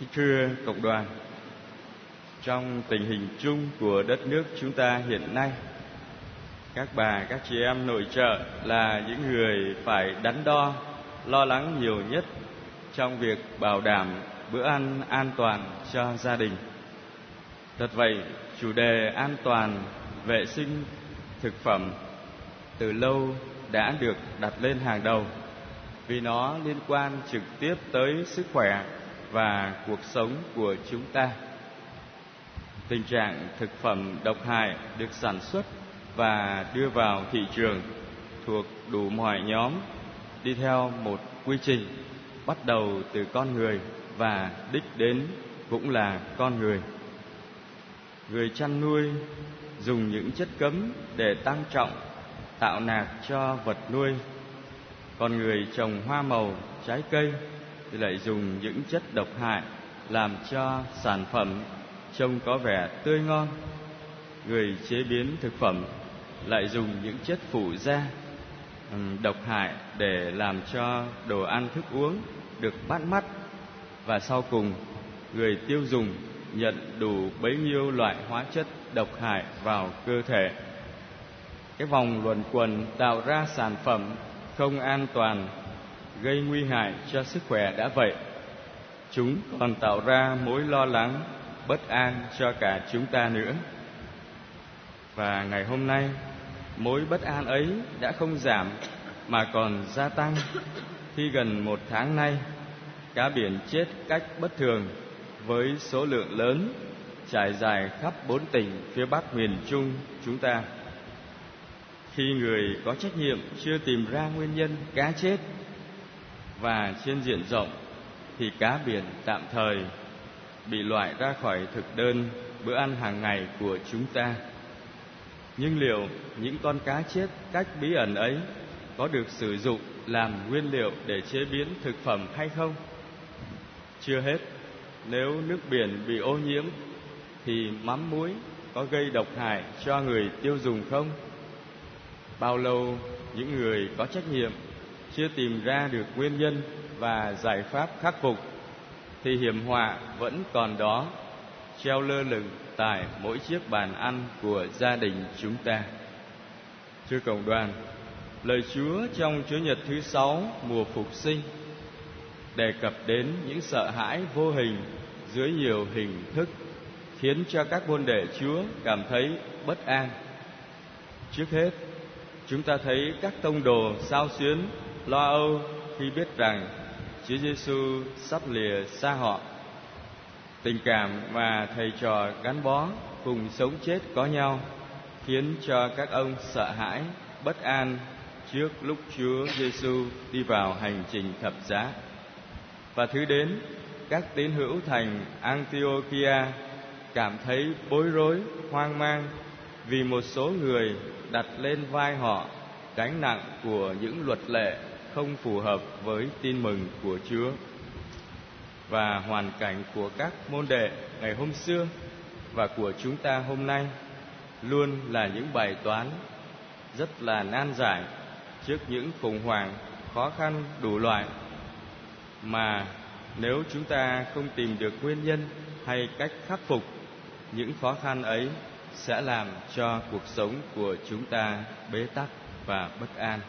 Thưa cộng đoàn, trong tình hình chung của đất nước chúng ta hiện nay, các bà, các chị em nội trợ là những người phải đắn đo, lo lắng nhiều nhất trong việc bảo đảm bữa ăn an toàn cho gia đình. Thật vậy, chủ đề an toàn, vệ sinh thực phẩm từ lâu đã được đặt lên hàng đầu vì nó liên quan trực tiếp tới sức khỏe và cuộc sống của chúng ta. Tình trạng thực phẩm độc hại được sản xuất và đưa vào thị trường thuộc đủ mọi nhóm, đi theo một quy trình bắt đầu từ con người và đích đến cũng là con người. Người chăn nuôi dùng những chất cấm để tăng trọng, tạo nạc cho vật nuôi, còn người trồng hoa màu, trái cây thì lại dùng những chất độc hại làm cho sản phẩm trông có vẻ tươi ngon. Người chế biến thực phẩm lại dùng những chất phụ gia độc hại để làm cho đồ ăn thức uống được bắt mắt, và sau cùng người tiêu dùng nhận đủ bấy nhiêu loại hóa chất độc hại vào cơ thể. Cái vòng luẩn quẩn tạo ra sản phẩm không an toàn, gây nguy hại cho sức khỏe đã vậy, chúng còn tạo ra mối lo lắng, bất an cho cả chúng ta nữa. Và ngày hôm nay, mối bất an ấy đã không giảm mà còn gia tăng khi gần 1 tháng nay, cá biển chết cách bất thường với số lượng lớn trải dài khắp 4 tỉnh phía Bắc miền Trung chúng ta. Khi người có trách nhiệm chưa tìm ra nguyên nhân cá chết, và trên diện rộng thì cá biển tạm thời bị loại ra khỏi thực đơn bữa ăn hàng ngày của chúng ta. Nhưng liệu những con cá chết cách bí ẩn ấy có được sử dụng làm nguyên liệu để chế biến thực phẩm hay không? Chưa hết, nếu nước biển bị ô nhiễm thì mắm muối có gây độc hại cho người tiêu dùng không? Bao lâu những người có trách nhiệm chưa tìm ra được nguyên nhân và giải pháp khắc phục thì hiểm họa vẫn còn đó, treo lơ lửng tại mỗi chiếc bàn ăn của gia đình chúng ta. Thưa cộng đoàn, lời Chúa trong Chúa Nhật thứ 6 mùa Phục sinh đề cập đến những sợ hãi vô hình dưới nhiều hình thức, khiến cho các môn đệ Chúa cảm thấy bất an. Trước hết, chúng ta thấy các tông đồ xao xuyến, lo âu khi biết rằng Chúa Giêsu sắp lìa xa họ. Tình cảm và thầy trò gắn bó cùng sống chết có nhau khiến cho các ông sợ hãi, bất an trước lúc Chúa Giêsu đi vào hành trình thập giá. Và thứ đến, các tín hữu thành Antiochia cảm thấy bối rối, hoang mang vì một số người đặt lên vai họ gánh nặng của những luật lệ không phù hợp với tin mừng của Chúa. Và hoàn cảnh của các môn đệ ngày hôm xưa và của chúng ta hôm nay luôn là những bài toán rất là nan giải trước những khủng hoảng, khó khăn đủ loại, mà nếu chúng ta không tìm được nguyên nhân hay cách khắc phục những khó khăn ấy sẽ làm cho cuộc sống của chúng ta bế tắc và bất an.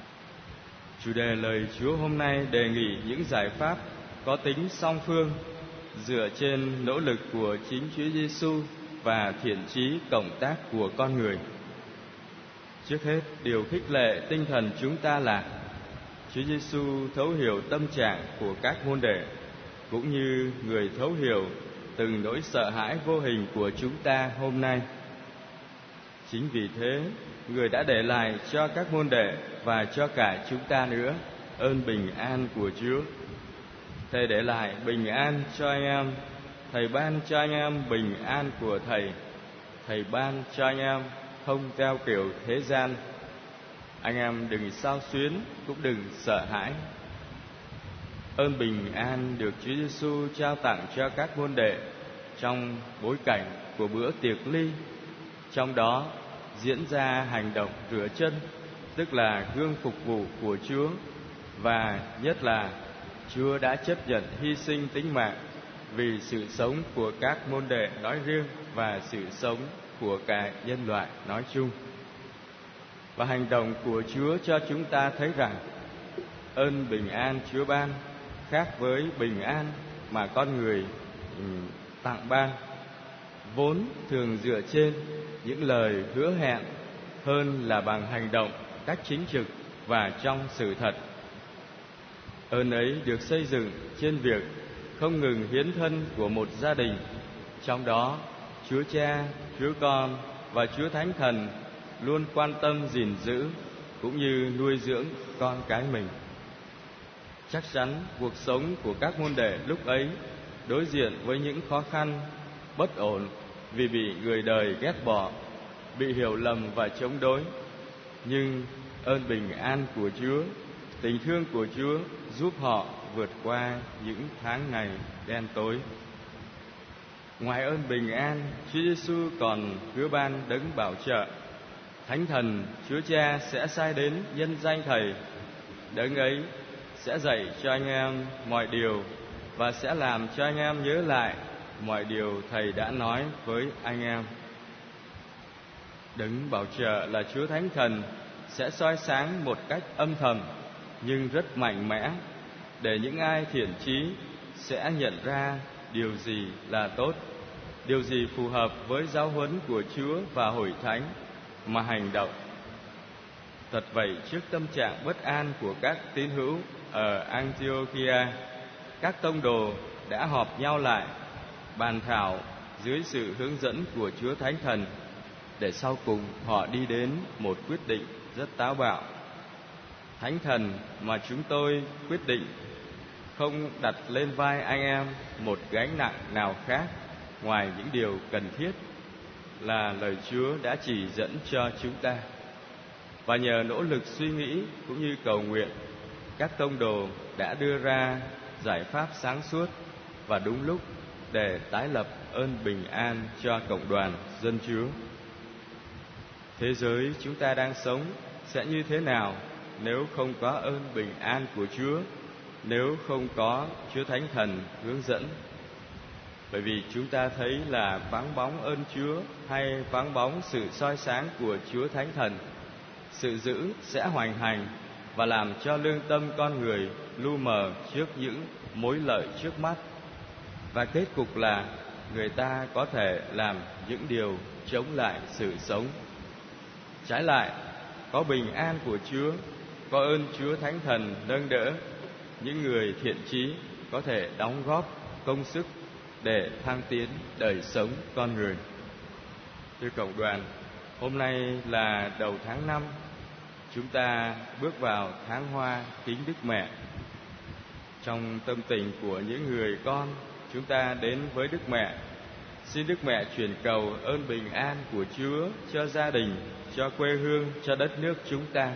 Chủ đề lời Chúa hôm nay đề nghị những giải pháp có tính song phương dựa trên nỗ lực của chính Chúa Giêsu và thiện chí cộng tác của con người. Trước hết, điều khích lệ tinh thần chúng ta là Chúa Giêsu thấu hiểu tâm trạng của các môn đệ, cũng như người thấu hiểu từng nỗi sợ hãi vô hình của chúng ta hôm nay. Chính vì thế, người đã để lại cho các môn đệ và cho cả chúng ta nữa ơn bình an của Chúa. Thầy để lại bình an cho anh em. Thầy ban cho anh em bình an của Thầy. Thầy ban cho anh em không theo kiểu thế gian. Anh em đừng xao xuyến, cũng đừng sợ hãi. Ơn bình an được Chúa Giêsu trao tặng cho các môn đệ trong bối cảnh của bữa tiệc ly. Trong đó diễn ra hành động rửa chân, tức là gương phục vụ của Chúa, và nhất là Chúa đã chấp nhận hy sinh tính mạng vì sự sống của các môn đệ nói riêng và sự sống của cả nhân loại nói chung. Và hành động của Chúa cho chúng ta thấy rằng ơn bình an Chúa ban khác với bình an mà con người tặng ban, vốn thường dựa trên những lời hứa hẹn hơn là bằng hành động cách chính trực và trong sự thật. Ơn ấy được xây dựng trên việc không ngừng hiến thân của một gia đình, trong đó Chúa Cha, Chúa Con và Chúa Thánh Thần luôn quan tâm gìn giữ cũng như nuôi dưỡng con cái mình. Chắc chắn cuộc sống của các môn đệ lúc ấy đối diện với những khó khăn, bất ổn vì bị người đời ghét bỏ, bị hiểu lầm và chống đối. Nhưng ơn bình an của Chúa, tình thương của Chúa giúp họ vượt qua những tháng ngày đen tối. Ngoài ơn bình an, Chúa Giêsu còn hứa ban đấng bảo trợ. Thánh Thần Chúa Cha sẽ sai đến nhân danh Thầy. Đấng ấy sẽ dạy cho anh em mọi điều và sẽ làm cho anh em nhớ lại mọi điều Thầy đã nói với anh em. Đấng bảo trợ là Chúa Thánh Thần sẽ soi sáng một cách âm thầm nhưng rất mạnh mẽ để những ai thiện chí sẽ nhận ra điều gì là tốt, điều gì phù hợp với giáo huấn của Chúa và Hội Thánh mà hành động. Thật vậy, trước tâm trạng bất an của các tín hữu ở Antiochia, các tông đồ đã họp nhau lại, bàn thảo dưới sự hướng dẫn của Chúa Thánh Thần, để sau cùng họ đi đến một quyết định rất táo bạo. Thánh Thần mà chúng tôi quyết định không đặt lên vai anh em một gánh nặng nào khác ngoài những điều cần thiết là lời Chúa đã chỉ dẫn cho chúng ta. Và nhờ nỗ lực suy nghĩ cũng như cầu nguyện, các tông đồ đã đưa ra giải pháp sáng suốt và đúng lúc để tái lập ơn bình an cho cộng đoàn dân Chúa. Thế giới chúng ta đang sống sẽ như thế nào nếu không có ơn bình an của Chúa, nếu không có Chúa Thánh Thần hướng dẫn? Bởi vì chúng ta thấy là vắng bóng ơn Chúa hay vắng bóng sự soi sáng của Chúa Thánh Thần, sự dữ sẽ hoành hành và làm cho lương tâm con người lu mờ trước những mối lợi trước mắt. Và kết cục là người ta có thể làm những điều chống lại sự sống. Trái lại, có bình an của Chúa, có ơn Chúa Thánh Thần nâng đỡ, những người thiện chí có thể đóng góp công sức để thăng tiến đời sống con người. Thưa cộng đoàn, hôm nay là đầu tháng 5, chúng ta bước vào tháng Hoa Kính Đức Mẹ. Trong tâm tình của những người con, chúng ta đến với Đức Mẹ. Xin Đức Mẹ truyền cầu ơn bình an của Chúa cho gia đình, cho quê hương, cho đất nước chúng ta.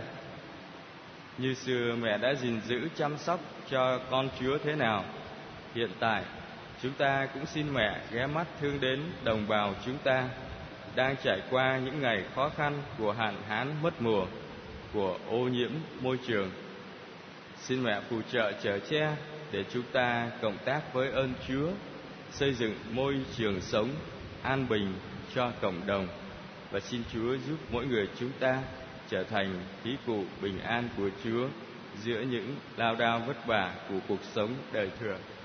Như xưa mẹ đã gìn giữ chăm sóc cho con Chúa thế nào, hiện tại chúng ta cũng xin mẹ ghé mắt thương đến đồng bào chúng ta đang trải qua những ngày khó khăn của hạn hán mất mùa, của ô nhiễm môi trường. Xin mẹ phù trợ chở che để chúng ta cộng tác với ơn Chúa, xây dựng môi trường sống an bình cho cộng đồng. Và xin Chúa giúp mỗi người chúng ta trở thành khí cụ bình an của Chúa giữa những lao đao vất vả của cuộc sống đời thường.